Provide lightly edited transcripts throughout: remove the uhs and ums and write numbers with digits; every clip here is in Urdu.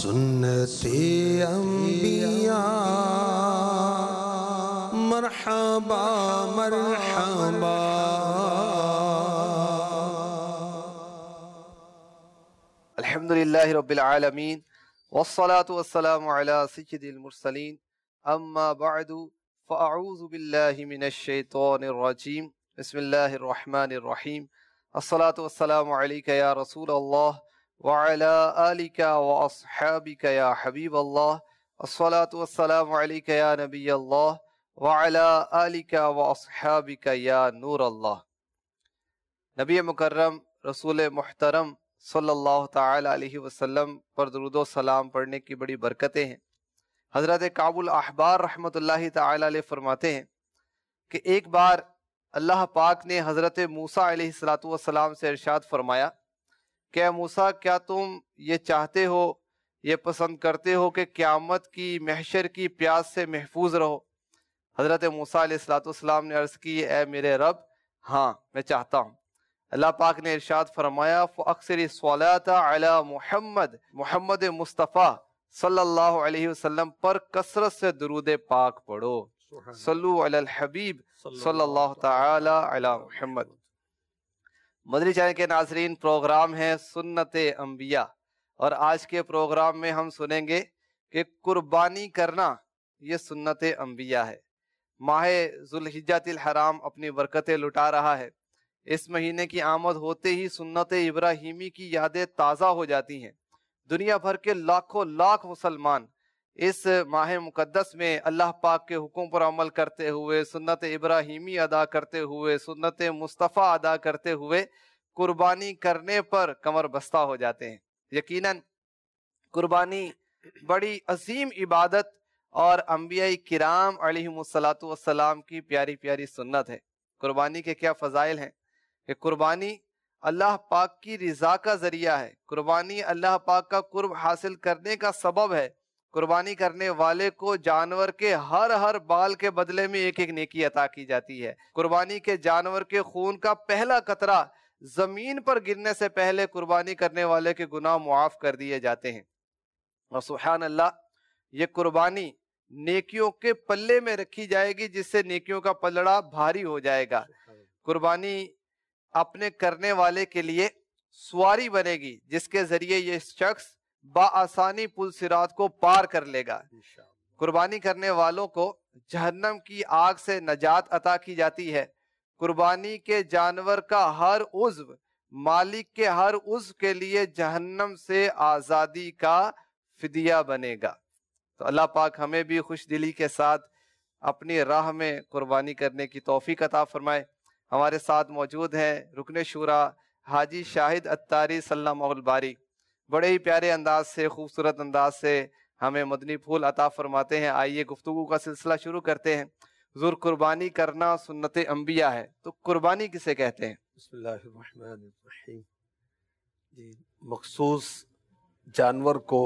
سنت انبیاء مرحبا مرحبا. الحمدللہ رب العالمین والصلاة والسلام علی سید المرسلین. اما بعد فاعوذ باللہ من الشیطان الرجیم. بسم اللہ الرحمن الرحیم. الصلاة والسلام علیک یا رسول اللہ وعلی آلک واصحابک یا حبیب اللہ. الصلاة والسلام علیک یا نبی اللہ وعلی آلک واصحابک یا نور اللہ. نبی مکرم رسول محترم صلی اللہ تعالی علیہ وسلم پر درود و سلام پڑھنے کی بڑی برکتیں ہیں. حضرت کعب الاحبار رحمۃ اللہ تعالی علیہ فرماتے ہیں کہ ایک بار اللہ پاک نے حضرت موسیٰ علیہ السلام سے ارشاد فرمایا کہ اے موسیٰ، کیا تم یہ چاہتے ہو، یہ پسند کرتے ہو کہ قیامت کی محشر کی پیاس سے محفوظ رہو؟ حضرت موسیٰ علیہ السلام نے عرض کی، اے میرے رب، ہاں میں چاہتا ہوں. اللہ پاک نے ارشاد فرمایا فَأَكْثِرِ الصَّلَاةَ عَلَى محمد، محمد مصطفیٰ صلی اللہ علیہ وسلم پر کثرت سے درود پاک پڑھو. صلو علی الحبیب صلی اللہ تعالی علی محمد. مدنی چینل کے ناظرین، پروگرام ہے سنت انبیاء، اور آج کے پروگرام میں ہم سنیں گے کہ قربانی کرنا یہ سنت انبیاء ہے. ماہ ذوالحجہ الحرام اپنی برکتیں لٹا رہا ہے. اس مہینے کی آمد ہوتے ہی سنت ابراہیمی کی یادیں تازہ ہو جاتی ہیں. دنیا بھر کے لاکھوں لاکھ مسلمان اس ماہ مقدس میں اللہ پاک کے حکم پر عمل کرتے ہوئے، سنت ابراہیمی ادا کرتے ہوئے، سنت مصطفیٰ ادا کرتے ہوئے قربانی کرنے پر کمر بستہ ہو جاتے ہیں. یقیناً قربانی بڑی عظیم عبادت اور انبیاء کرام علیہم السلام کی پیاری پیاری سنت ہے. قربانی کے کیا فضائل ہیں کہ قربانی اللہ پاک کی رضا کا ذریعہ ہے. قربانی اللہ پاک کا قرب حاصل کرنے کا سبب ہے. قربانی کرنے والے کو جانور کے ہر بال کے بدلے میں ایک ایک نیکی عطا کی جاتی ہے. قربانی کے جانور کے خون کا پہلا قطرہ زمین پر گرنے سے پہلے قربانی کرنے والے کے گناہ معاف کر دیے جاتے ہیں. اور سبحان اللہ، یہ قربانی نیکیوں کے پلے میں رکھی جائے گی، جس سے نیکیوں کا پلڑا بھاری ہو جائے گا. قربانی اپنے کرنے والے کے لیے سواری بنے گی، جس کے ذریعے یہ شخص بآسانی پل صراط کو پار کر لے گا. قربانی کرنے والوں کو جہنم کی آگ سے نجات عطا کی جاتی ہے. قربانی کے جانور کا ہر عضو مالک کے ہر عضو کے لیے جہنم سے آزادی کا فدیہ بنے گا. تو اللہ پاک ہمیں بھی خوش دلی کے ساتھ اپنی راہ میں قربانی کرنے کی توفیق عطا فرمائے. ہمارے ساتھ موجود ہیں رکن شورا حاجی شاہد اتاری سلمہ الباری. بڑے ہی پیارے انداز سے، خوبصورت انداز سے ہمیں مدنی پھول عطا فرماتے ہیں. آئیے گفتگو کا سلسلہ شروع کرتے ہیں. حضور، قربانی کرنا سنت انبیاء ہے، تو قربانی کسے کہتے ہیں؟ بسم اللہ الرحمن الرحیم. جی، مخصوص جانور کو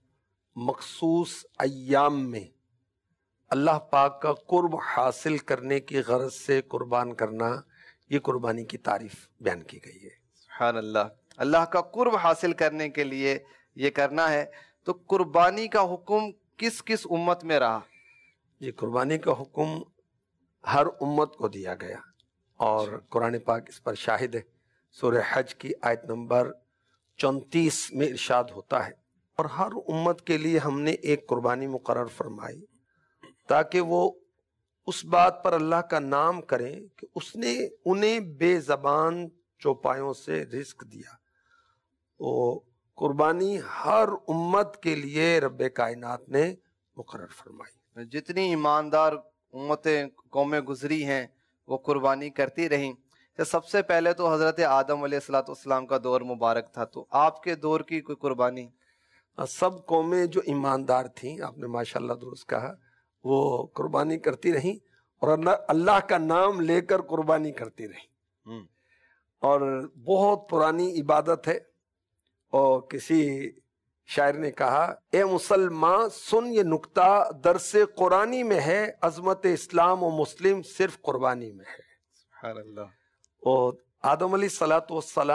مخصوص ایام میں اللہ پاک کا قرب حاصل کرنے کی غرض سے قربان کرنا، یہ قربانی کی تعریف بیان کی گئی ہے. سبحان اللہ، اللہ کا قرب حاصل کرنے کے لیے یہ کرنا ہے. تو قربانی کا حکم کس کس امت میں رہا؟ یہ قربانی کا حکم ہر امت کو دیا گیا، اور قرآن پاک اس پر شاہد ہے. سورہ حج کی آیت نمبر 34 میں ارشاد ہوتا ہے، اور ہر امت کے لیے ہم نے ایک قربانی مقرر فرمائی تاکہ وہ اس بات پر اللہ کا نام کریں کہ اس نے انہیں بے زبان چوپایوں سے رزق دیا. تو قربانی ہر امت کے لیے رب کائنات نے مقرر فرمائی. جتنی ایماندار امتیں قومیں گزری ہیں وہ قربانی کرتی رہیں. سب سے پہلے تو حضرت آدم علیہ السلام کا دور مبارک تھا، تو آپ کے دور کی کوئی قربانی؟ سب قومیں جو ایماندار تھیں، آپ نے ماشاءاللہ درست کہا، وہ قربانی کرتی رہیں، اور اللہ کا نام لے کر قربانی کرتی رہیں. اور بہت پرانی عبادت ہے. اور کسی شاعر نے کہا، اے مسلمان سن یہ نکتہ درس قرآنی میں ہے، عظمت اسلام و مسلم صرف قربانی میں ہے. سبحان اللہ. اور آدم علیہ السلام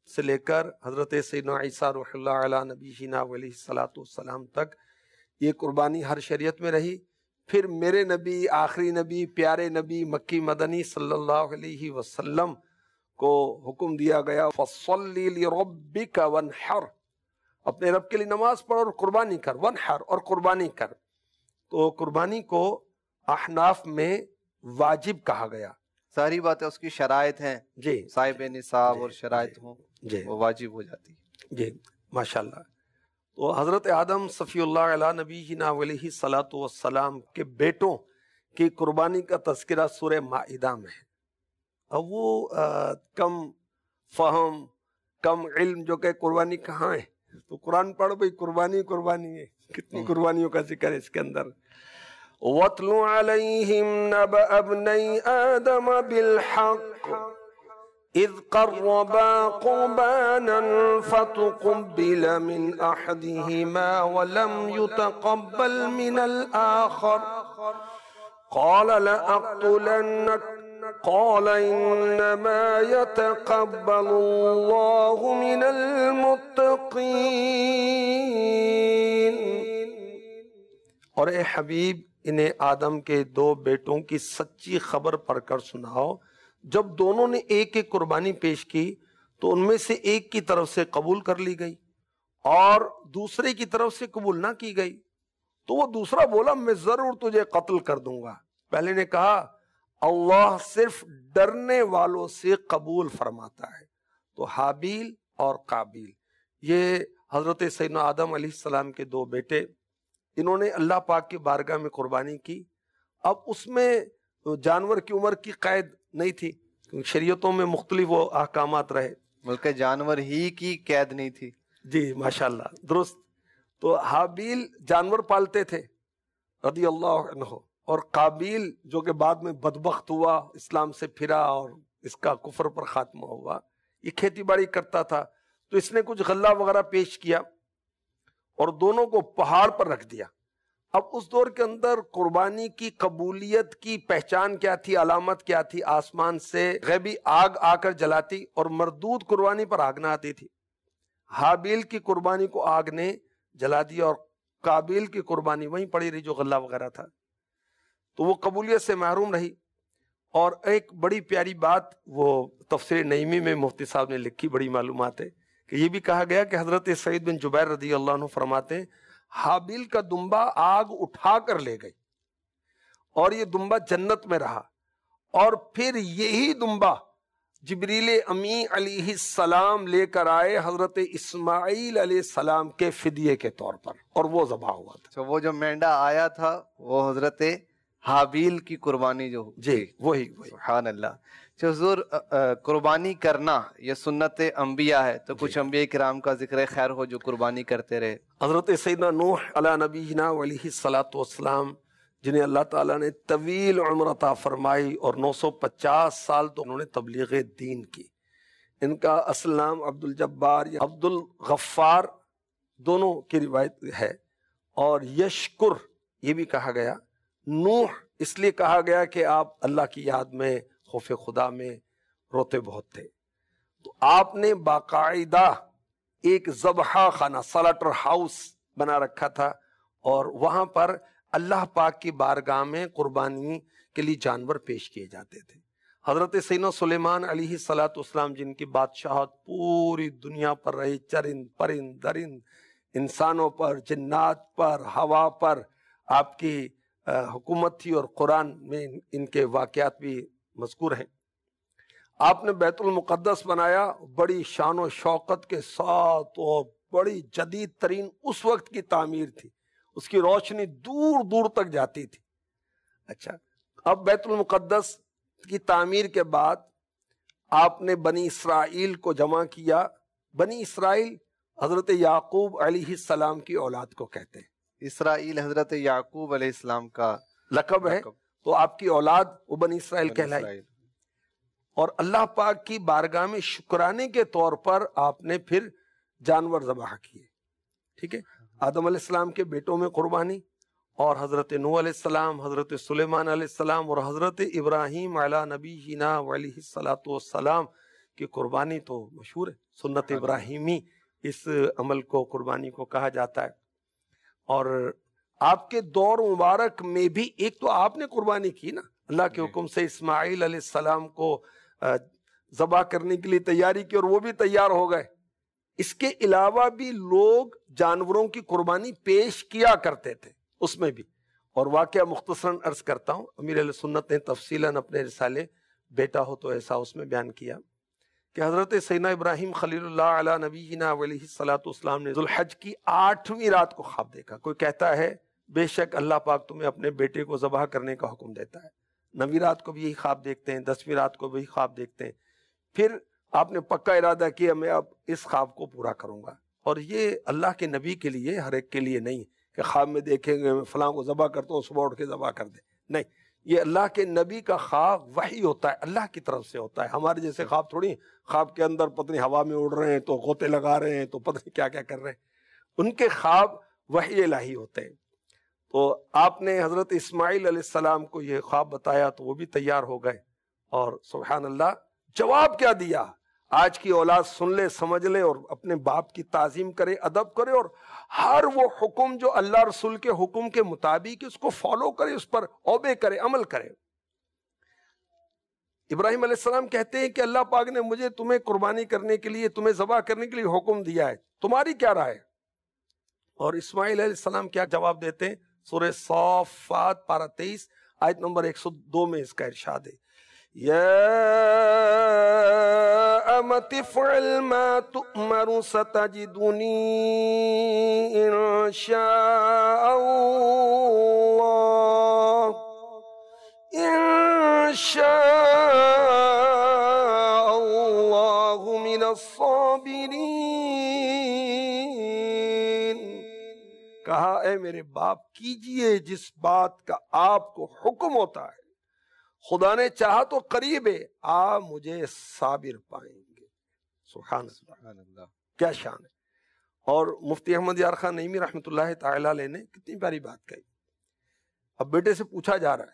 سے لے کر حضرت سیدنا عیسیٰ روح اللہ علیہ نبینا علیہ الصلوۃ والسلام تک یہ قربانی ہر شریعت میں رہی۔ پھر میرے نبی، آخری نبی، پیارے نبی مکی مدنی صلی اللہ علیہ وسلم کو حکم دیا گیا فَصَلِّ لِرَبِّكَ وَانْحَرْ، اپنے رب کے لیے نماز پڑھ اور قربانی کر، وَانْحَرْ، اور قربانی کر۔ تو قربانی کو احناف میں واجب کہا گیا۔ ساری باتیں اس کی شرائط ہیں، جی صاحب نصاب جی اور شرائط جی ہوں جی وہ واجب ہو جاتی ہے۔ جی ماشاءاللہ۔ تو حضرت آدم صفی اللہ علیہ نبینا علیہ الصلوۃ والسلام کے بیٹوں کی قربانی کا تذکرہ سورہ مائدہ میں ہے۔ اب وہ کم فہم، کم علم جو کہ قربانی کہاں ہے، تو قرآن پڑھ بھئی، قربانی قربانی ہے، کتنی قربانیوں کا ذکر ہے اس کے اندر۔ وَاتْلُ عَلَيْهِمْ نَبَأَ ابْنَيْ آدَمَ بِالْحَقِّ إِذْ قَرَّبَا قُرْبَانًا فَتُقُبِّلَ مِنْ أَحَدِهِمَا وَلَمْ يُتَقَبَّلْ مِنَ الْآخَرِ قَالَ لَأَقْتُلَنَّكَ قَالَ إِنَّمَا يَتَقَبَّلُ اللَّهُ مِنَ الْمُتَّقِينَ۔ اور اے حبیب، انہیں آدم کے دو بیٹوں کی سچی خبر پڑھ کر سناؤ۔ جب دونوں نے ایک ایک قربانی پیش کی تو ان میں سے ایک کی طرف سے قبول کر لی گئی اور دوسرے کی طرف سے قبول نہ کی گئی، تو وہ دوسرا بولا میں ضرور تجھے قتل کر دوں گا۔ پہلے نے کہا اللہ صرف ڈرنے والوں سے قبول فرماتا ہے۔ تو حابیل اور قابیل، یہ حضرت سیدنا آدم علیہ السلام کے دو بیٹے، انہوں نے اللہ پاک کی بارگاہ میں قربانی کی۔ اب اس میں جانور کی عمر کی قید نہیں تھی، کیونکہ شریعتوں میں مختلف وہ احکامات رہے، بلکہ جانور ہی کی قید نہیں تھی۔ جی ماشاءاللہ درست۔ تو حابیل جانور پالتے تھے رضی اللہ عنہ، اور قابیل جو کہ بعد میں بدبخت ہوا، اسلام سے پھرا اور اس کا کفر پر خاتمہ ہوا، یہ کھیتی باڑی کرتا تھا، تو اس نے کچھ غلہ وغیرہ پیش کیا اور دونوں کو پہاڑ پر رکھ دیا۔ اب اس دور کے اندر قربانی کی قبولیت کی پہچان کیا تھی، علامت کیا تھی؟ آسمان سے غیبی آگ آ کر جلاتی اور مردود قربانی پر آگ نہ آتی تھی۔ حابیل کی قربانی کو آگ نے جلا دیا اور قابیل کی قربانی وہیں پڑی رہی جو غلہ وغیرہ تھا، تو وہ قبولیت سے محروم رہی۔ اور ایک بڑی پیاری بات وہ تفسیر نعیمی میں مفتی صاحب نے لکھی، بڑی معلومات ہے کہ یہ بھی کہا گیا کہ حضرت سعید بن جبیر رضی اللہ عنہ فرماتے ہیں حابیل کا دمبا آگ اٹھا کر لے گئی اور یہ دمبا جنت میں رہا، اور پھر یہی دمبا جبریل امی علیہ السلام لے کر آئے حضرت اسماعیل علیہ السلام کے فدیے کے طور پر، اور وہ ذبح ہوا تھا۔ تو وہ جو مینڈا آیا تھا وہ حضرت حابیل کی قربانی جو جی وہی سبحان اللہ۔ حضور قربانی کرنا یہ سنت انبیاء ہے، تو کچھ انبیاء کرام کا ذکر خیر ہو جو قربانی کرتے رہے۔ حضرت سیدنا نوح علیہ نبینا علیہ الصلوۃ والسلام، جنہیں اللہ تعالیٰ نے طویل عمر عطا فرمائی اور 950 سال تو انہوں نے تبلیغ دین کی۔ ان کا اصل نام عبد الجبار یا عبد الغفار دونوں کی روایت ہے، اور یشکر یہ بھی کہا گیا۔ نوح اس لیے کہا گیا کہ آپ اللہ کی یاد میں، خوف خدا میں روتے بہت تھے، تو آپ نے باقاعدہ ایک ذبح خانہ، سلاٹر ہاؤس بنا رکھا تھا، اور وہاں پر اللہ پاک کی بارگاہ میں قربانی کے لیے جانور پیش کیے جاتے تھے۔ حضرت سیدنا سلیمان علیہ الصلوۃ والسلام، جن کی بادشاہت پوری دنیا پر رہی، چرند پرند درند، انسانوں پر، جنات پر، ہوا پر آپ کی حکومت تھی، اور قرآن میں ان کے واقعات بھی مذکور ہیں۔ آپ نے بیت المقدس بنایا بڑی شان و شوقت کے ساتھ، اور بڑی جدید ترین اس وقت کی تعمیر تھی، اس کی روشنی دور دور تک جاتی تھی۔ اچھا، اب بیت المقدس کی تعمیر کے بعد آپ نے بنی اسرائیل کو جمع کیا۔ بنی اسرائیل حضرت یعقوب علیہ السلام کی اولاد کو کہتے ہیں۔ اسرائیل حضرت یعقوب علیہ السلام کا لقب ہے، تو آپ کی اولاد وہ بنی اسرائیل کہلائی۔ اور اللہ پاک کی بارگاہ میں شکرانے کے طور پر آپ نے پھر جانور ذبح کیے، ٹھیک ہے۔ آدم علیہ السلام کے بیٹوں میں قربانی، اور حضرت نوح علیہ السلام، حضرت سلیمان علیہ السلام اور حضرت ابراہیم علیہ نبینا علیہ الصلوۃ والسلام کہ قربانی تو مشہور ہے، سنت ابراہیمی اس عمل کو قربانی کو کہا جاتا ہے. اور آپ کے دور مبارک میں بھی ایک تو آپ نے قربانی کی نا، اللہ کے حکم سے اسماعیل علیہ السلام کو ذبح کرنے کے لیے تیاری کی اور وہ بھی تیار ہو گئے. اس کے علاوہ بھی لوگ جانوروں کی قربانی پیش کیا کرتے تھے اس میں بھی. اور واقعہ مختصراً عرض کرتا ہوں، امیر اہل سنت نے تفصیلاً اپنے رسالے بیٹا ہو تو ایسا اس میں بیان کیا کہ حضرت سیدنا ابراہیم خلیل اللہ علیہ نبینا علیہ الصلوۃ والسلام نے ذوالحج کی 8ویں رات کو خواب دیکھا. کوئی کہتا ہے بے شک اللہ پاک تمہیں اپنے بیٹے کو ذبح کرنے کا حکم دیتا ہے. 9ویں رات کو بھی یہی خواب دیکھتے ہیں، 10ویں رات کو بھی خواب دیکھتے ہیں. پھر آپ نے پکا ارادہ کیا میں اب اس خواب کو پورا کروں گا. اور یہ اللہ کے نبی کے لیے، ہر ایک کے لیے نہیں کہ خواب میں دیکھیں گے میں فلاں کو ذبح کرتا ہوں صبح اٹھ کے ذبح کر دے. نہیں، یہ اللہ کے نبی کا خواب وحی ہوتا ہے، اللہ کی طرف سے ہوتا ہے. ہمارے جیسے خواب تھوڑی، خواب کے اندر پتہ ہوا میں اڑ رہے ہیں تو غوطے لگا رہے ہیں تو پتہ نہیں کیا کیا کر رہے ہیں. ان کے خواب وحی الہی ہوتے ہیں. تو آپ نے حضرت اسماعیل علیہ السلام کو یہ خواب بتایا تو وہ بھی تیار ہو گئے. اور سبحان اللہ جواب کیا دیا. آج کی اولاد سن لے، سمجھ لے اور اپنے باپ کی تعظیم کرے، ادب کرے اور ہر وہ حکم جو اللہ رسول کے حکم کے مطابق اس کو فالو کرے، اس پر اوبے کرے، عمل کرے. ابراہیم علیہ السلام کہتے ہیں کہ اللہ پاک نے مجھے تمہیں قربانی کرنے کے لیے، تمہیں ذبح کرنے کے لیے حکم دیا ہے، تمہاری کیا رائے؟ اور اسماعیل علیہ السلام کیا جواب دیتے ہیں؟ سورہ صافات پارہ 23 آیت نمبر 102 میں اس کا ارشاد ہے، یا امت افعل ما تؤمر ستجدنی ان شاء اللہ من الصابرین. کہا اے میرے باپ کیجئے جس بات کا آپ کو حکم ہوتا ہے، خدا نے چاہا تو قریب ہے آپ مجھے صابر پائیں گے. سبحان اللہ، کیا شان ہے. اور مفتی احمد یار خان نعیمی رحمۃ اللہ تعالی علیہ نے کتنی پیاری بات کہی. اب بیٹے سے پوچھا جا رہا ہے،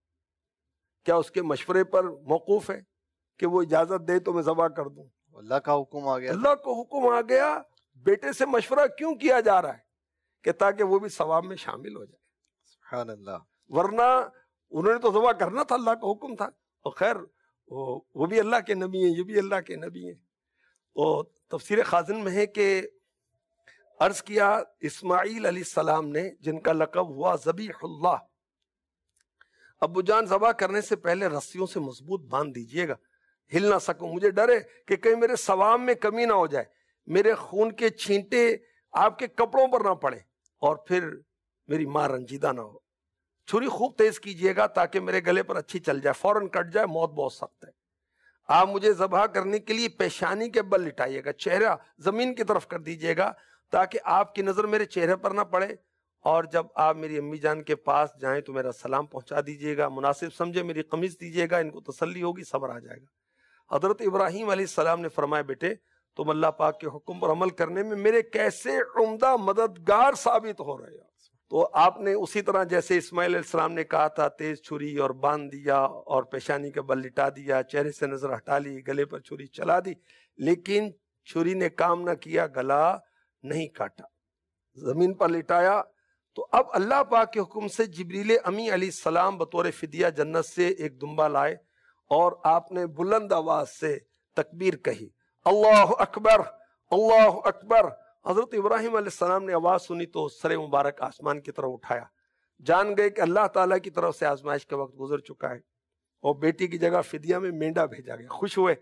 کیا اس کے مشورے پر موقوف ہے کہ وہ اجازت دے تو میں ذبح کر دوں؟ اللہ کا حکم آ گیا، اللہ کو حکم آ گیا. بیٹے سے مشورہ کیوں کیا جا رہا ہے؟ کہ تاکہ وہ بھی ثواب میں شامل ہو جائے. سبحان اللہ. ورنہ انہوں نے تو ذبح کرنا تھا، اللہ کا حکم تھا. اور خیر وہ بھی اللہ کے نبی ہیں، یہ بھی اللہ کے نبی ہیں. اور تفسیر خازن میں ہے کہ عرض کیا اسماعیل علیہ السلام نے، جن کا لقب ہوا ذبیح اللہ، ابو جان ذبح کرنے سے پہلے رسیوں سے مضبوط باندھ دیجئے گا، ہل نہ سکوں، مجھے ڈر ہے کہ کہیں میرے ثواب میں کمی نہ ہو جائے، میرے خون کے چھینٹے آپ کے کپڑوں پر نہ پڑے اور پھر میری ماں رنجیدہ نہ ہو. چھری خوب تیز کیجئے گا تاکہ میرے گلے پر اچھی چل جائے، فوراً کٹ جائے، موت بہت سخت ہے. آپ مجھے ذبح کرنے کے لیے پیشانی کے بل لٹائیے گا، چہرہ زمین کی طرف کر دیجئے گا تاکہ آپ کی نظر میرے چہرے پر نہ پڑے. اور جب آپ میری امی جان کے پاس جائیں تو میرا سلام پہنچا دیجئے گا، مناسب سمجھے میری قمیض دیجئے گا، ان کو تسلی ہوگی، صبر آ جائے گا. حضرت ابراہیم علیہ السلام نے فرمایا بیٹے تم اللہ پاک کے حکم پر عمل کرنے میں میرے کیسے عمدہ مددگار ثابت ہو رہے ہو. تو آپ نے اسی طرح جیسے اسماعیل علیہ السلام نے کہا تھا تیز چھری اور باندھ دیا اور پیشانی کے بل لٹا دیا، چہرے سے نظر ہٹا لی، گلے پر چھری چلا دی، لیکن چھری نے کام نہ کیا، گلا نہیں کاٹا، زمین پر لٹایا. تو اب اللہ پاک کے حکم سے جبریل امی علیہ السلام بطور فدیہ جنت سے ایک دمبا لائے اور آپ نے بلند آواز سے تکبیر کہی، اللہ اکبر اللہ اکبر. حضرت ابراہیم علیہ السلام نے آواز سنی تو سر مبارک آسمان کی طرف اٹھایا، جان گئے کہ اللہ تعالیٰ کی طرف سے آزمائش کا وقت گزر چکا ہے اور بیٹی کی جگہ فدیہ میں مینڈا بھیجا گیا. خوش ہوئے،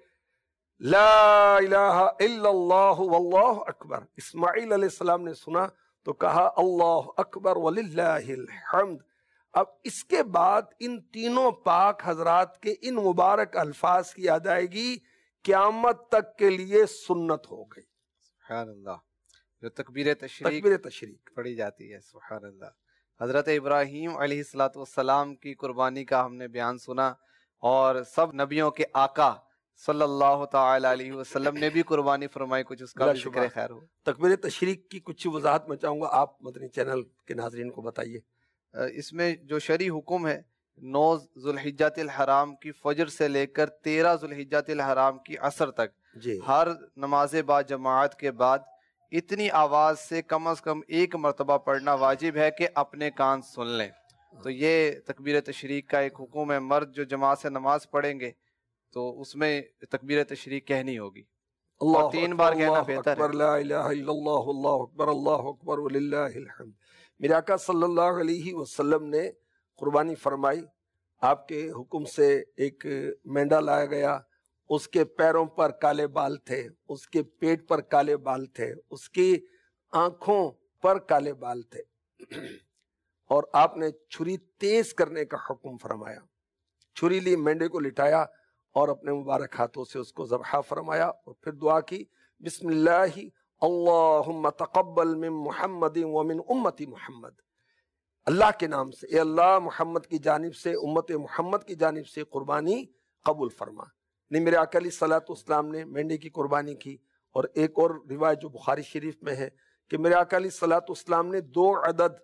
لا الہ الا اللہ واللہ اکبر. اسماعیل علیہ السلام نے سنا تو کہا اللہ اکبر وللہ الحمد. اب اس کے بعد ان تینوں پاک حضرات کے ان مبارک الفاظ کی ادائیگی قیامت تک کے لیے سنت ہو گئی. سبحان اللہ. جو تکبیر تشریق پڑھی جاتی ہے، سبحان اللہ. حضرت ابراہیم علیہ السلام کی قربانی کا ہم نے بیان سنا، اور سب نبیوں کے آقا صلی اللہ تعالی علیہ وسلم نے بھی قربانی فرمائی، کچھ اس کا بھی ذکر خیر ہو. تکبیر تشریق کی کچھ وضاحت میں چاہوں گا، آپ مدنی چینل کے ناظرین کو بتائیے. اس میں جو شرعی حکم ہے 9 ذوالحجۃ الحرام کی فجر سے لے کر 13 ذوالحجۃ الحرام کی عصر تک جی ہر نماز با جماعت کے بعد اتنی آواز سے کم از کم ایک مرتبہ پڑھنا واجب ہے کہ اپنے کان سن لیں. تو یہ تکبیر تشریق کا ایک حکم ہے. مرد جو جماعت سے نماز پڑھیں گے تو اس میں تکبیر تشریق کہنی ہوگی اور 3 بار کہنا بہتر ہے. لا الہ الا اللہ، اللہ اکبر، اللہ اکبر وللہ الحمد. میرے آقا صلی اللہ علیہ وسلم نے قربانی فرمائی. آپ کے حکم سے ایک مینڈا لایا گیا. اس کے پیروں پر کالے بال تھے، اس کے پیٹ پر کالے بال تھے، اس کی آنکھوں پر کالے بال تھے، اور آپ نے چھری تیز کرنے کا حکم فرمایا. چھری لی، مینڈے کو لٹایا اور اپنے مبارک ہاتھوں سے اس کو ذبح فرمایا اور پھر دعا کی، بسم اللہ اللہم تقبل من محمد ومن امتی محمد. اللہ کے نام سے، اے اللہ محمد کی جانب سے، امت محمد کی جانب سے قربانی قبول فرما. نہیں، میرے آقا علیہ الصلوۃ والسلام نے مینڈے کی قربانی کی. اور ایک اور روایت جو بخاری شریف میں ہے کہ میرے آقا علیہ الصلوۃ والسلام نے 2 عدد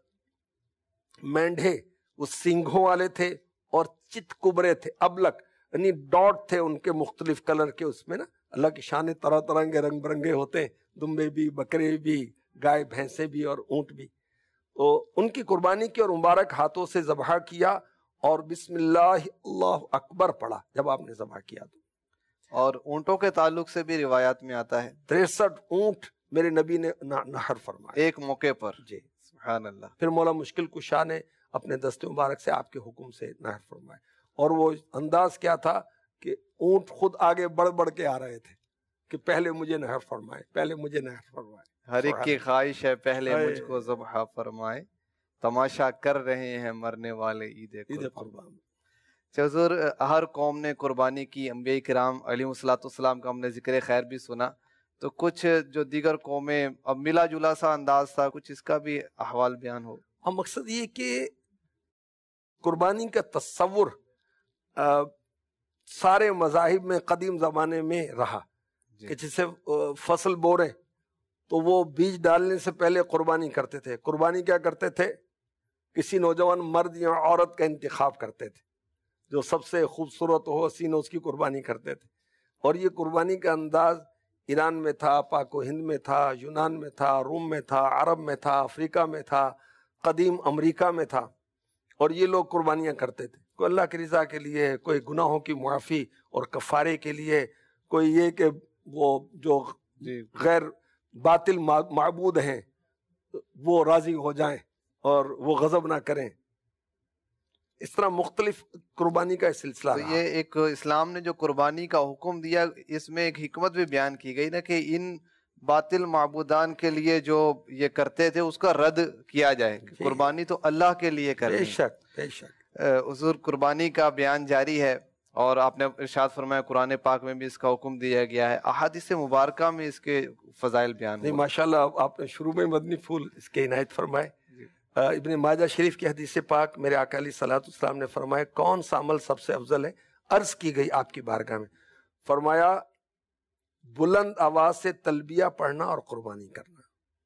مینڈے، وہ سینگھوں والے تھے اور چت کبرے تھے، ابلک یعنی ڈاٹ تھے ان کے مختلف کلر کے. اس میں نا اللہ کی شان طرح طرح کے رنگ برنگے ہوتے ہیں، دمبے بھی، بکرے بھی، گائے بھینسے بھی اور اونٹ بھی. تو ان کی قربانی کی اور مبارک ہاتھوں سے ذبح کیا اور بسم اللہ اللہ اکبر پڑھا جب آپ نے ذبح کیا. تو اور اونٹوں کے تعلق سے بھی روایات میں آتا ہے 63 اونٹ میرے نبی نے نحر فرمائے ایک موقع پر. جی سبحان اللہ. پھر مولا مشکل کشا نے اپنے دست مبارک سے آپ کے حکم سے نحر فرمائے. اور وہ انداز کیا تھا کہ اونٹ خود آگے بڑھ بڑھ کے آ رہے تھے کہ پہلے مجھے نحر فرمائے، پہلے مجھے نحر فرمائے. ہر ایک کی خواہش ہے پہلے مجھ کو ذبح فرمائے، تماشا کر رہے ہیں مرنے والے عید قربان. حضور، ہر قوم نے قربانی کی. انبیاء کرام علیہ الصلوۃ والسلام کا ہم نے ذکر خیر بھی سنا. تو کچھ جو دیگر قومیں اب ملا جلا سا انداز تھا، کچھ اس کا بھی احوال بیان ہو. ہم مقصد یہ کہ قربانی کا تصور سارے مذاہب میں قدیم زمانے میں رہا کہ جسے فصل بو رہے تو وہ بیج ڈالنے سے پہلے قربانی کرتے تھے. قربانی کیا کرتے تھے؟ کسی نوجوان مرد یا عورت کا انتخاب کرتے تھے، جو سب سے خوبصورت ہو، حسین ہو، اس کی قربانی کرتے تھے. اور یہ قربانی کا انداز ایران میں تھا، پاک و ہند میں تھا، یونان میں تھا، روم میں تھا، عرب میں تھا، افریقہ میں تھا، قدیم امریکہ میں تھا. اور یہ لوگ قربانیاں کرتے تھے، کوئی اللہ کی رضا کے لیے، کوئی گناہوں کی معافی اور کفارے کے لیے، کوئی یہ کہ وہ جو غیر باطل معبود ہیں وہ راضی ہو جائیں اور وہ غضب نہ کریں. اس طرح مختلف قربانی کا سلسلہ. تو یہ ایک اسلام نے جو قربانی کا حکم دیا، اس میں ایک حکمت بھی بیان کی گئی نا کہ ان باطل معبودان کے لیے جو یہ کرتے تھے اس کا رد کیا جائے. قربانی تو اللہ کے لیے کریں. بے شک بے شک. حضور، قربانی کا بیان جاری ہے اور آپ نے ارشاد فرمایا قرآن پاک میں بھی اس کا حکم دیا گیا ہے، احادیث مبارکہ میں اس کے فضائل بیان ہوئے. ماشاءاللہ آپ نے شروع میں مدنی پھول اس کے عنایت فرمائے. ابن ماجہ شریف کی حدیث پاک میرے آقا علیہ الصلوۃ والسلام نے فرمایا کون سا عمل سب سے افضل ہے؟ عرض کی گئی آپ کی بارگاہ میں، فرمایا بلند آواز سے تلبیہ پڑھنا اور قربانی کرنا.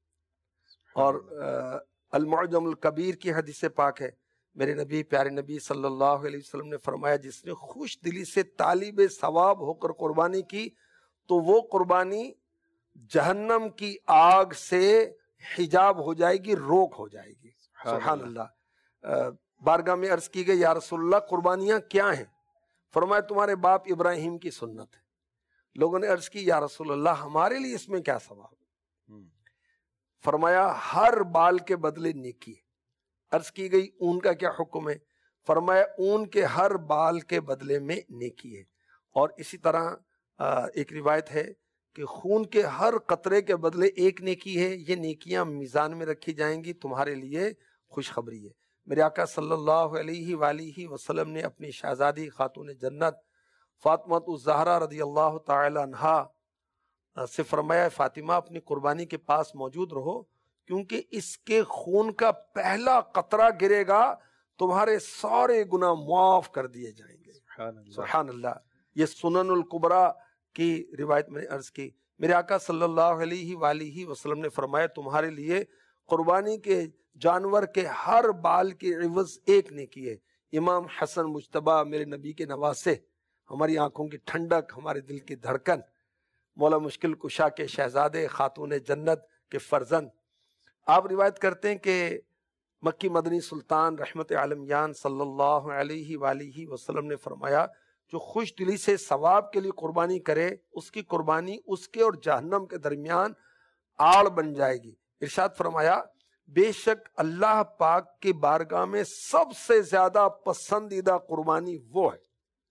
اور المعجم الکبیر کی حدیث پاک ہے، میرے نبی پیارے نبی صلی اللہ علیہ وسلم نے فرمایا جس نے خوش دلی سے طالب ثواب ہو کر قربانی کی تو وہ قربانی جہنم کی آگ سے حجاب ہو جائے گی، روک ہو جائے گی. سبحان اللہ. بارگاہ میں عرض کی گئی یا رسول اللہ قربانیاں کیا ہیں؟ فرمایا تمہارے باپ ابراہیم کی سنت ہے. لوگوں نے عرض کی یا رسول اللہ ہمارے لیے اس میں کیا ثواب؟ فرمایا ہر بال کے بدلے نیکی ہے. عرض کی گئی اون کا کیا حکم ہے؟ فرمایا اون کے ہر بال کے بدلے میں نیکی ہے. اور اسی طرح ایک روایت ہے کہ خون کے ہر قطرے کے بدلے ایک نیکی ہے، یہ نیکیاں میزان میں رکھی جائیں گی، تمہارے لیے خوشخبری ہے. میرے آقا صلی اللہ علیہ وآلہ وسلم نے اپنی شہزادی خاتون جنت فاطمہ الزہرا رضی اللہ تعالی عنہا سے فرمایا فاطمہ اپنی قربانی کے پاس موجود رہو کیونکہ اس کے خون کا پہلا قطرہ گرے گا تمہارے سارے گناہ معاف کر دیے جائیں گے. سبحان اللہ. یہ سنن الکبریٰ کی روایت میں نے عرض کی. میرے آقا صلی اللہ علیہ وآلہ وسلم نے فرمایا تمہارے لیے قربانی کے جانور کے ہر بال کی عوض ایک نیکی ہے. امام حسن مجتبیٰ میرے نبی کے نواسے، ہماری آنکھوں کی ٹھنڈک، ہمارے دل کی دھڑکن، مولا مشکل کشا کے شہزادے، خاتون جنت کے فرزند. آپ روایت کرتے ہیں کہ مکی مدنی سلطان رحمت عالمیان صلی اللہ علیہ وآلہ وسلم نے فرمایا جو خوش دلی سے ثواب کے لیے قربانی کرے اس کی قربانی اس کے اور جہنم کے درمیان آڑ بن جائے گی. ارشاد فرمایا بے شک اللہ پاک کی بارگاہ میں سب سے زیادہ پسندیدہ قربانی وہ ہے.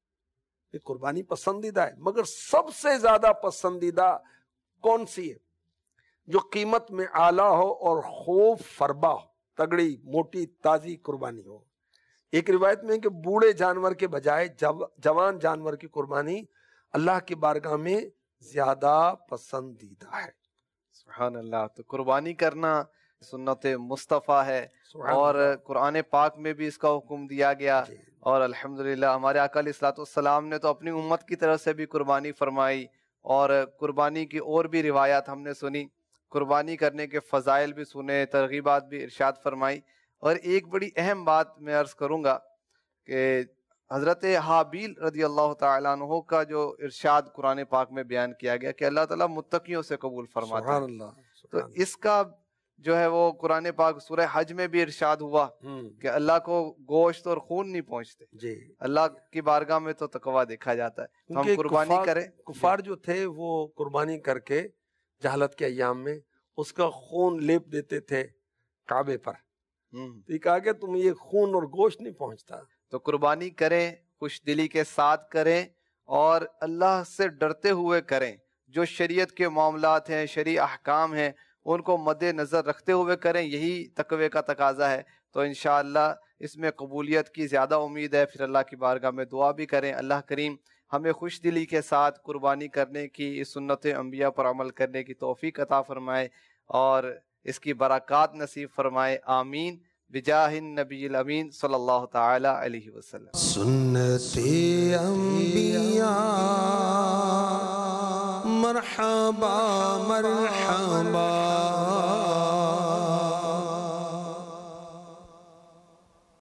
یہ قربانی پسندیدہ ہے مگر سب سے زیادہ پسندیدہ کون سی ہے؟ جو قیمت میں اعلیٰ ہو اور خوب فربا ہو، تگڑی موٹی تازی قربانی ہو. ایک روایت میں کہ بوڑھے جانور کے بجائے جوان جانور کی قربانی اللہ کی بارگاہ میں زیادہ پسندیدہ ہے. سبحان اللہ. تو قربانی کرنا سنت مصطفیٰ ہے اور قرآن پاک میں بھی اس کا حکم دیا گیا. اور الحمدللہ ہمارے آقا علیہ الصلوۃ والسلام نے تو اپنی امت کی طرف سے بھی قربانی فرمائی اور قربانی کی اور بھی روایات ہم نے سنی، قربانی کرنے کے فضائل بھی سنے، ترغیبات بھی ارشاد فرمائی. اور ایک بڑی اہم بات میں عرض کروں گا کہ حضرت حابیل رضی اللہ تعالیٰ عنہ کا جو ارشاد قرآن پاک میں بیان کیا گیا کہ اللہ تعالیٰ متقیوں سے قبول فرماتا ہے، تو اس کا جو ہے وہ قرآن پاک سورہ حج میں بھی ارشاد ہوا کہ اللہ کو گوشت اور خون نہیں پہنچتے جی، اللہ کی بارگاہ میں تو تقویٰ دیکھا جاتا ہے. ہم قربانی کریں. کفار جو تھے وہ قربانی کر کے جہالت کے ایام میں اس کا خون لیپ دیتے تھے کعبے پر. یہ کہا کہ تم یہ خون اور گوشت نہیں پہنچتا. تو قربانی کریں، خوش دلی کے ساتھ کریں اور اللہ سے ڈرتے ہوئے کریں. جو شریعت کے معاملات ہیں، شرعی احکام ہیں، ان کو مد نظر رکھتے ہوئے کریں. یہی تقوی کا تقاضا ہے. تو انشاءاللہ اس میں قبولیت کی زیادہ امید ہے. پھر اللہ کی بارگاہ میں دعا بھی کریں اللہ کریم ہمیں خوش دلی کے ساتھ قربانی کرنے کی، اس سنت انبیاء پر عمل کرنے کی توفیق عطا فرمائے اور اس کی برکات نصیب فرمائے. آمین بجاہ النبی الامین صلی اللہ تعالی علیہ وسلم. سنت انبیاء مرحبا مرحبا